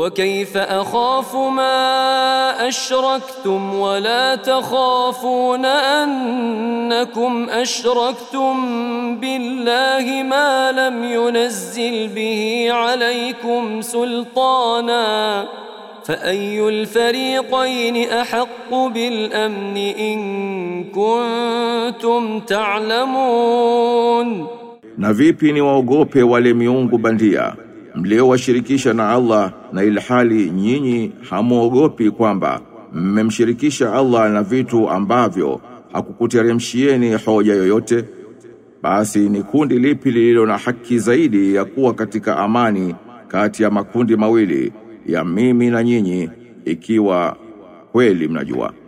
وكيف أخاف ما أشركتم ولا تخافون أنكم أشركتم بالله ما لم ينزل به عليكم سلطانا فأي الفريقين أحق بالأمن إن كنتم تعلمون. Na vipi ni waogope wale miungu bandia mliowashirikisha na Allah, na ilhali nyinyi hamuogopi kwamba mmemshirikisha Allah na vitu ambavyo hakukuteremshieni hoja yoyote? Basi ni kundi lipi lililo na haki zaidi ya kuwa katika amani kati ya makundi mawili ya mimi na nyinyi, ikiwa kweli mnajua.